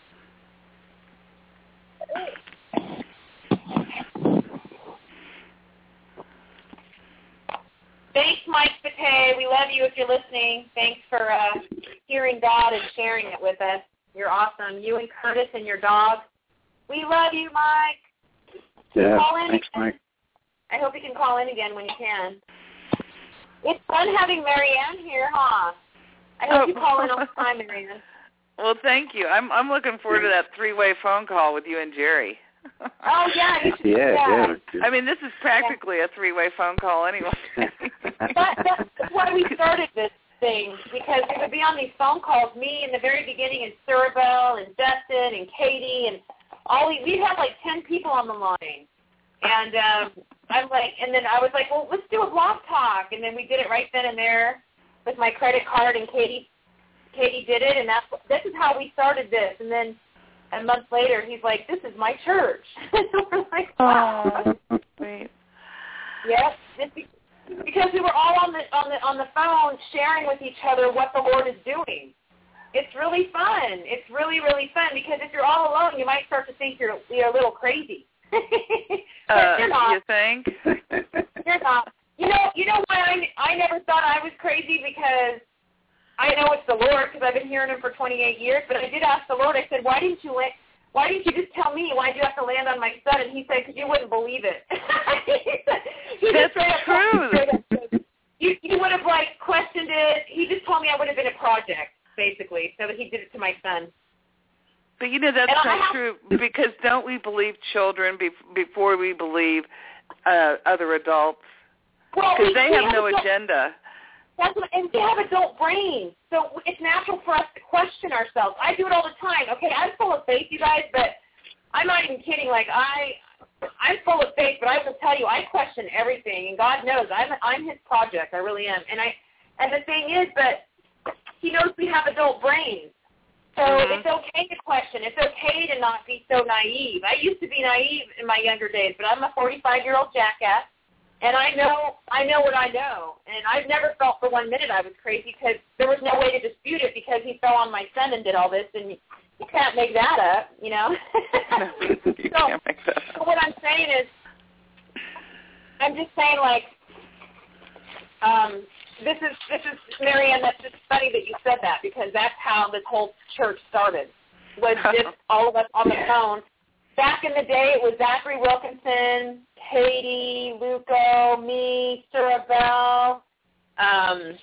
Thanks, Mike Pate. We love you if you're listening. Thanks for uh, hearing God and sharing it with us. You're awesome. You and Curtis and your dog. We love you, Mike. Yeah, Call in thanks, again. Mike. I hope you can call in again when you can. It's fun having Mary Ann here, huh? I hope Oh. you call in all the time, Mary Ann. Well, thank you. I'm I'm looking forward to that three-way phone call with you and Jerry. Oh, yeah. You should Yeah, do that. yeah. I mean, this is practically a three-way phone call anyway. That, that's why we started this thing, because we would be on these phone calls, me in the very beginning, and Surabel, and Dustin, and Katie, and all we, we'd have like ten people on the line. And um, I'm like, and then I was like, well, let's do a blog talk. And then we did it right then and there with my credit card, and Katie Katie did it, and that's this is how we started this. And then a month later, he's like, this is my church. We're like, wow. Oh, sweet. Yep. This, because we were all on the on the on the phone sharing with each other what the Lord is doing. It's really fun. It's really really fun, because if you're all alone, you might start to think you're you're a little crazy. But Uh, you're not. you think? You're not. You know. You know why I I never thought I was crazy, because I know it's the Lord, because I've been hearing Him for twenty-eight years. But I did ask the Lord. I said, why didn't you let? Why didn't you just tell me? Why did you have to land on my son? And he said, because you wouldn't believe it. he That's just true. You, you would have, like, questioned it. He just told me I would have been a project, basically, so that he did it to my son. But, you know, that's And not I have- true, because don't we believe children be- before we believe uh, other adults? Well, Because we- they we have no adult- agenda. That's what, and they have adult brains, so it's natural for us to question ourselves. I do it all the time. Okay, I'm full of faith, you guys, but I'm not even kidding. Like I, I'm full of faith, but I will tell you, I question everything, and God knows I'm I'm His project. I really am. And I, and the thing is, but He knows we have adult brains, so Mhm. it's okay to question. It's okay to not be so naive. I used to be naive in my younger days, but I'm a forty-five-year-old jackass. And I know, I know what I know, and I've never felt for one minute I was crazy because there was no way to dispute it because he fell on my son and did all this, and you can't make that up, you know. No, you so, can't make that up. so what I'm saying is, I'm just saying, like, um, this is this is Marianne. That's just funny that you said that because that's how this whole church started. Was just all of us on the phone. Back in the day, it was Zachary Wilkinson, Katie, Luco, me, Surabel, um,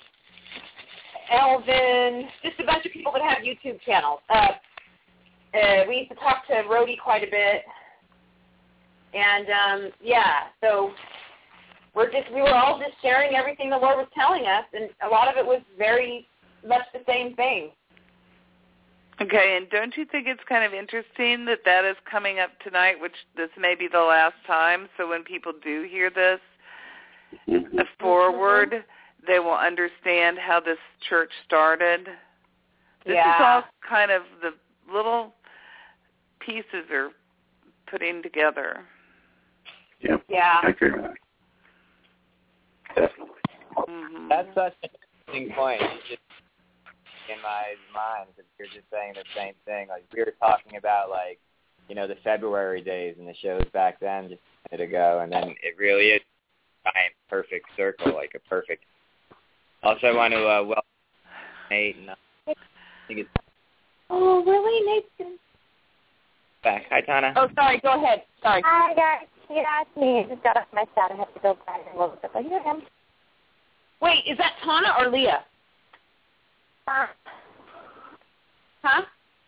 Elvin, just a bunch of people that have YouTube channels. Uh, uh, we used to talk to Rhodey quite a bit, and um, yeah, so we're just we were all just sharing everything the Lord was telling us, and a lot of it was very much the same thing. Okay, and don't you think it's kind of interesting that that is coming up tonight, which this may be the last time, so when people do hear this mm-hmm. forward, mm-hmm. they will understand how this church started? This yeah. is all kind of the little pieces are putting together. Yeah, yeah. I agree with that. Definitely. Mm-hmm. That's such an interesting point. You just in my mind, because you're just saying the same thing. Like we were talking about, like you know, the February days and the shows back then, just a minute ago, and then it really is a giant perfect circle, like a perfect. Also, I want to uh, welcome Nate, and uh, I think it's. Oh, really, Nate? Back. Hi, Tana. Oh, sorry. Go ahead. Sorry. Hi, guys. Yeah, it's me. I just got off my set. I have to go back a little bit. But here I am. Wait, is that Tana or Leah? Uh, huh?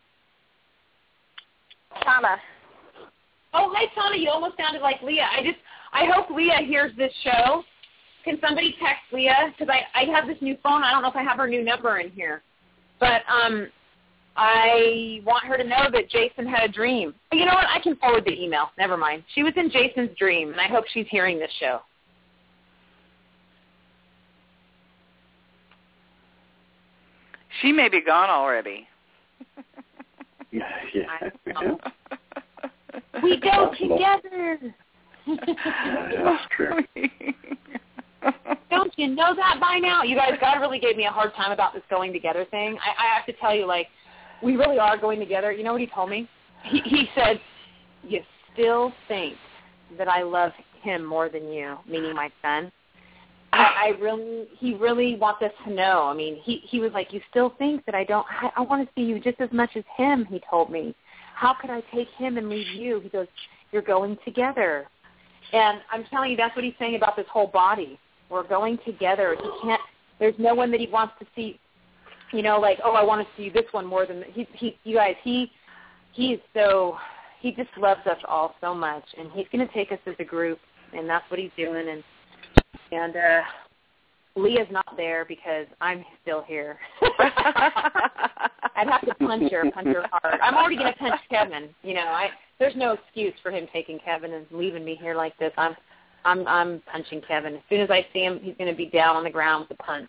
Tana. Oh, hi, Tana. You almost sounded like Leah. I just, I hope Leah hears this show. Can somebody text Leah? Because I, I have this new phone. I don't know if I have her new number in here. But um, I want her to know that Jason had a dream. You know what? I can forward the email. Never mind. She was in Jason's dream, and I hope she's hearing this show. She may be gone already. Yeah, yeah. We go together. That's true. Don't you know that by now? You guys, God really gave me a hard time about this going together thing. I, I have to tell you, like, we really are going together. You know what he told me? He, he said, you still think that I love him more than you, meaning my son. I, I really, he really wants us to know. I mean, he, he was like, you still think that I don't, I, I want to see you just as much as him, he told me. How could I take him and leave you? He goes, you're going together. And I'm telling you, that's what he's saying about this whole body. We're going together. He can't, there's no one that he wants to see, you know, like, oh, I want to see this one more than, he, he, you guys, he, he's so, he just loves us all so much. And he's going to take us as a group, and that's what he's doing. And, And uh, Leah's not there because I'm still here. I'd have to punch her, punch her hard. I'm already going to punch Kevin. You know, I there's no excuse for him taking Kevin and leaving me here like this. I'm, I'm, I'm punching Kevin. As soon as I see him, he's going to be down on the ground with a punch.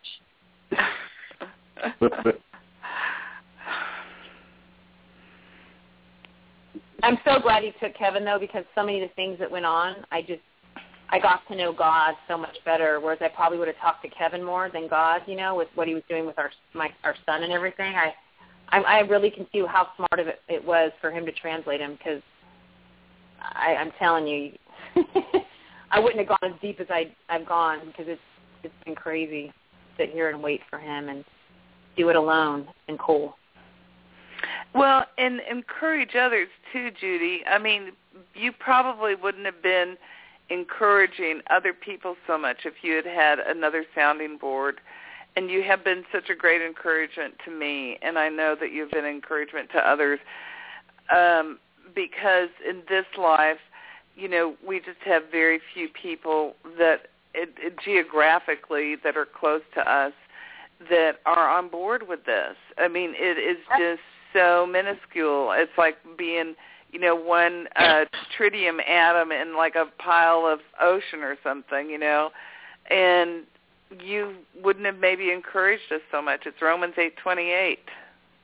I'm so glad he took Kevin though, because so many of the things that went on, I just. I got to know God so much better, whereas I probably would have talked to Kevin more than God, you know, with what he was doing with our my our son and everything. I I, I really can see how smart of it, it was for him to translate him, because I'm telling you, I wouldn't have gone as deep as I, I've gone, because it's it's been crazy to sit here and wait for him and do it alone and cool. Well, and encourage others too, Judy. I mean, you probably wouldn't have been encouraging other people so much if you had had another sounding board, and you have been such a great encouragement to me, and I know that you've been encouragement to others, um, because in this life, you know, we just have very few people that it, it, geographically that are close to us that are on board with this. I mean, it is just so minuscule. It's like being you know, one uh, tritium atom in like a pile of ocean or something, you know, and you wouldn't have maybe encouraged us so much. It's Romans eight twenty-eight.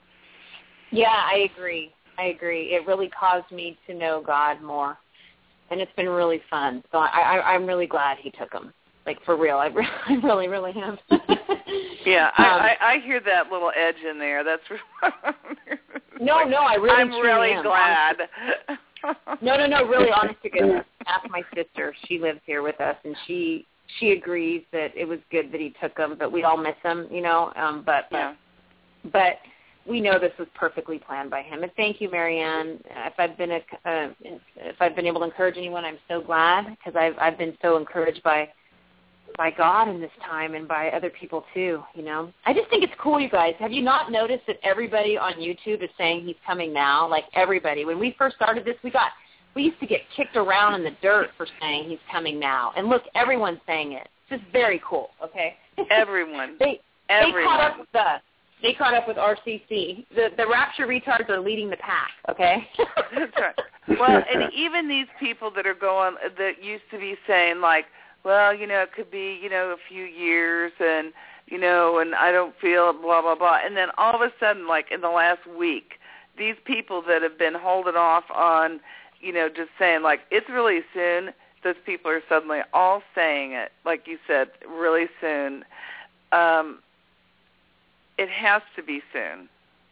Yeah, I agree. I agree. It really caused me to know God more. and it's been really fun. So I, I, I'm really glad he took them. Like, for real. I, re- I really, really am. Yeah, um, I, I, I hear that little edge in there. That's No, like, no, I really I'm really am. glad. No, no, no, really, honest to goodness. Ask my sister. She lives here with us, and she she agrees that it was good that he took them, but we all miss him, you know. Um, but, yeah. but but we know this was perfectly planned by him. And thank you, Marianne. If I've been a, uh, if I've been able to encourage anyone, I'm so glad, because I've I've been so encouraged by by God in this time and by other people too, you know. I just think it's cool, you guys. Have you not noticed that everybody on YouTube is saying he's coming now? Like, everybody. When we first started this, we got we used to get kicked around in the dirt for saying he's coming now. And look, everyone's saying it. It's just very cool, okay? Everyone. they Everyone. they caught up with us. They caught up with R C C. The the Rapture retards are leading the pack, okay? That's right. Well, and even these people that are going, that used to be saying, like, well, you know, it could be, you know, a few years and, you know, and I don't feel blah, blah, blah. And then all of a sudden, like in the last week, these people that have been holding off on, you know, just saying, like, it's really soon, those people are suddenly all saying it, like you said, really soon. Um, it has to be soon.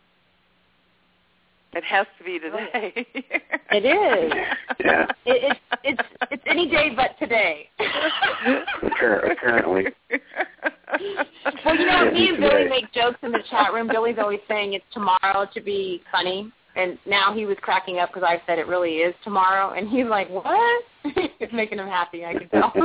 It has to be today. It is. Yeah. It, it's it's it's any day but today. Apparently. Well, you know, Yeah, me and today. Billy make jokes in the chat room. Billy's always saying it's tomorrow to be funny, and now he was cracking up because I said it really is tomorrow, and he's like, what? It's making him happy, I can tell.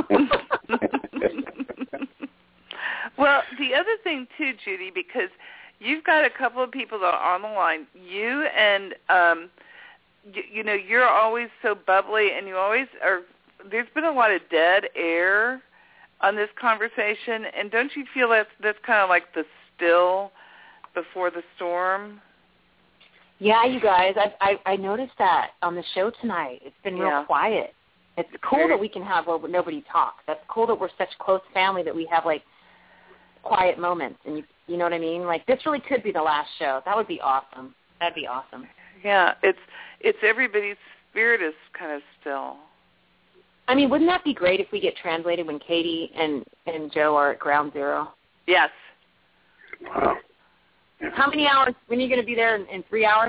Well, the other thing, too, Judy, because you've got a couple of people that are on the line. You and, um, you, you know, you're always so bubbly, and you always are. There's been a lot of dead air on this conversation, and don't you feel that's, that's kind of like the still before the storm? Yeah, you guys, I, I I noticed that on the show tonight. It's been real Yeah. quiet. It's cool Very- that we can have where nobody talks. That's cool that we're such close family that we have, like, quiet moments, and you you know what I mean? Like, this really could be the last show. That would be awesome. That'd be awesome. Yeah, it's it's everybody's spirit is kind of still. I mean, wouldn't that be great if we get translated when Katie and, and Joe are at ground zero? Yes. Wow. How many hours? When are you going to be there in, in three hours?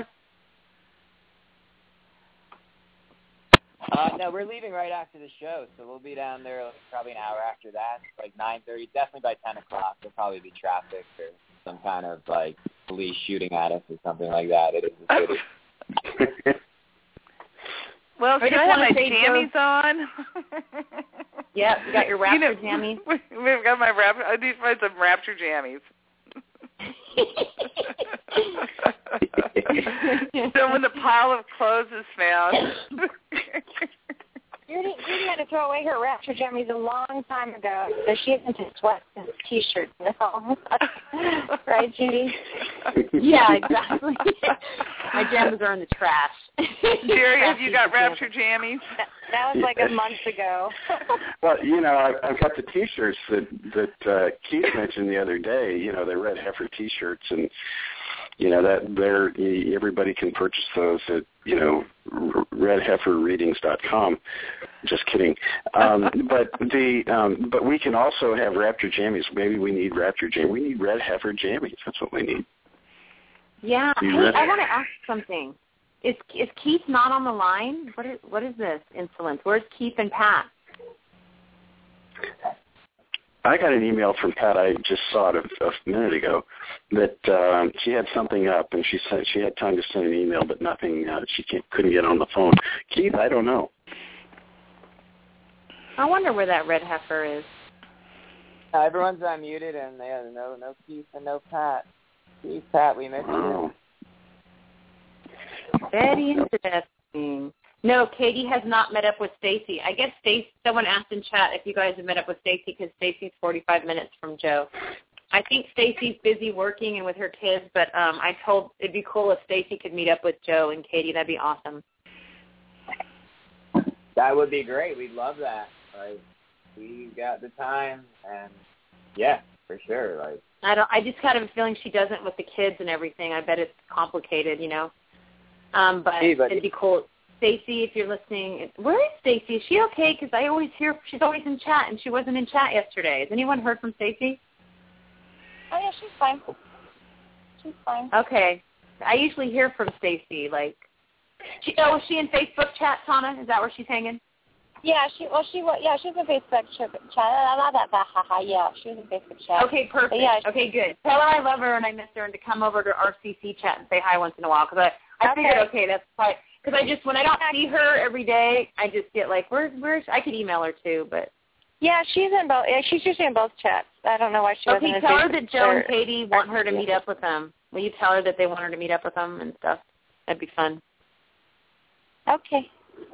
Uh, no, we're leaving right after the show, so we'll be down there like, probably an hour after that, like nine thirty. Definitely by ten o'clock. There'll probably be traffic or some kind of like police shooting at us or something like that. It is the city. Well, I should just I have wanna my say, jammies on? Yep, you got your Rapture you know, jammies. We've got my Rapture. I need to find some Rapture jammies. So when the pile of clothes is found. Judy, Judy had to throw away her Rapture jammies a long time ago, so she has into sweats and T-shirts now. Right, Judy? Yeah, exactly. My jammies are in the trash. Jerry, have you got Rapture jammies? That, that was like a month ago. Well, you know, I've, I've got the T-shirts that that uh, Keith mentioned the other day. You know, the Red Heifer T-shirts, and you know that they're everybody can purchase those at you know red heifer readings dot com. Just kidding. Um, but the um, but we can also have Rapture jammies. Maybe we need Rapture jammies. We need Red Heifer jammies. That's what we need. Yeah. Hey, You ready? I want to ask something. Is is Keith not on the line? What is what is this insolence? Where's Keith and Pat? I got an email from Pat. I just saw it a, a minute ago that um, she had something up, and she said she had time to send an email, but nothing. Uh, she can't, couldn't get on the phone. Keith, I don't know. I wonder where that Red Heifer is. Uh, everyone's unmuted, and yeah, no, no Keith and no Pat. Keith, Pat, we missed Oh. Very interesting. No, Katie has not met up with Stacy. I guess Stacy, someone asked in chat if you guys have met up with Stacy because Stacy's forty-five minutes from Joe. I think Stacy's busy working and with her kids, but um, I told it'd be cool if Stacy could meet up with Joe and Katie. That'd be awesome. That would be great. We'd love that. Like, we got the time, and yeah, for sure. Like, I don't. I just kind of have a feeling she doesn't with the kids and everything. I bet it's complicated, you know. Um, but, Hey, but- it'd be cool. Stacy, if you're listening, where is Stacy? Is she okay? Because I always hear she's always in chat, and she wasn't in chat yesterday. Has anyone heard from Stacy? Oh, yeah, she's fine. She's fine. Okay. I usually hear from Stacy, like, she, oh, was she in Facebook chat, Tana? Is that where she's hanging? Yeah, she, well, she was, yeah, she was in Facebook chat. Yeah, she was in Facebook chat. Okay, perfect. But yeah, she, okay, good. Tell her I love her and I miss her and to come over to R C C chat and say hi once in a while, because I, I okay. figured, okay, that's probably, because I just, when I don't see her every day, I just get like, where's, where's, I could email her too, but. Yeah, she's in both, yeah, she's usually in both chats. I don't know why she wasn't in Facebook. Okay, tell her that Joe and Katie want her to meet up with them. Will you tell her that they want her to meet up with them and stuff? That'd be fun. Okay.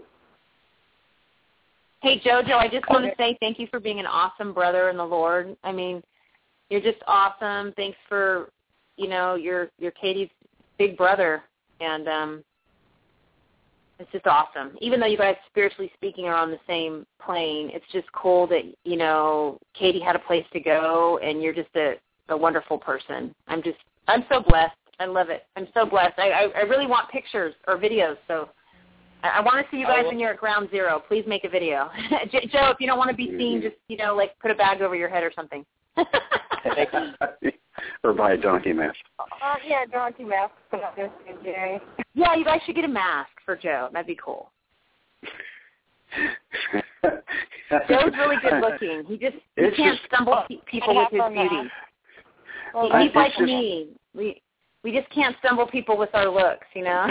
Hey, JoJo, I just want to say thank you for being an awesome brother in the Lord. I mean, you're just awesome. Thanks for, you know, you're, you're Katie's big brother, and um, it's just awesome. Even though you guys, spiritually speaking, are on the same plane, it's just cool that, you know, Katie had a place to go, and you're just a, a wonderful person. I'm just, I'm so blessed. I love it. I'm so blessed. I, I, I really want pictures or videos, so I, I want to see you guys when you're at Ground Zero. Please make a video. Joe, if you don't want to be seen, just, you know, like put a bag over your head or something. Or buy a donkey mask. Uh, yeah, donkey mask. Yeah, you guys should get a mask for Joe. That'd be cool. Joe's really good looking. He just he it's can't just, stumble pe- people with his beauty. Well, he, he's like just, me. We we just can't stumble people with our looks, you know.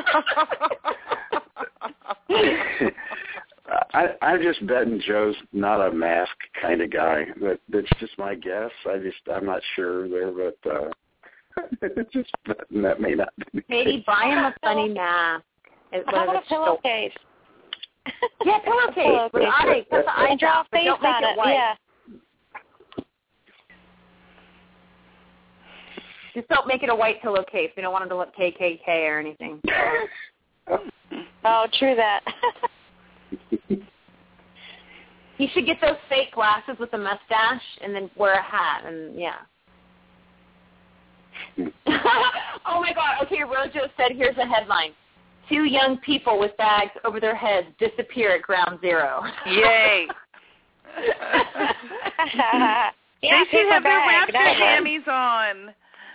I, I'm just betting Joe's not a mask kind of guy. That that's just my guess. I just I'm not sure there, but uh, just betting that may not be. Maybe buy him a funny mask. How about a pillowcase? Yeah, pillowcase. Pillowcase. With eyes. That's the eyes. And draw a face don't on make it. it. White. Yeah. Just don't make it a white pillowcase. We don't want him to look K K K or anything. Oh, true that. He should get those fake glasses with a mustache and then wear a hat and yeah. Oh my God! Okay, Rojo said, "Here's a headline: Two young people with bags over their heads disappear at Ground Zero." Yay! Yeah, they should have their bag. rapture jammies on.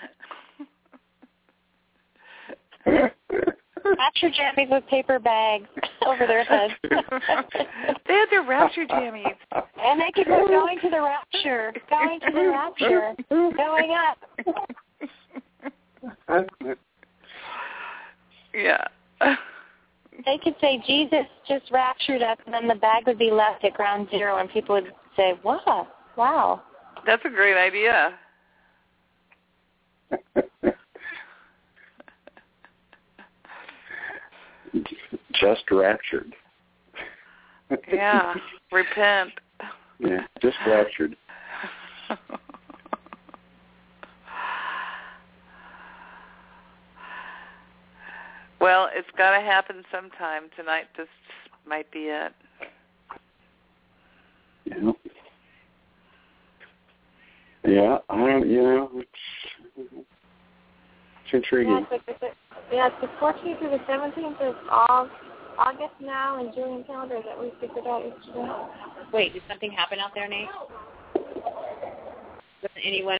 Rapture jammies with paper bags over their heads. They had their rapture jammies. And they could go going to the rapture, going to the rapture, going up. Yeah. They could say, Jesus just raptured us, and then the bag would be left at Ground Zero, and people would say, wow, wow. That's a great idea. Just raptured. Yeah, repent. Yeah, just raptured. Well, it's got to happen sometime. Tonight this might be it. Yeah. Yeah, I, you know, it's, it's intriguing. Yeah, it's, like, yeah, it's the fourteenth through the seventeenth of August now in Julian calendar that we figured out yesterday. Wait, did something happen out there, Nate? Doesn't anyone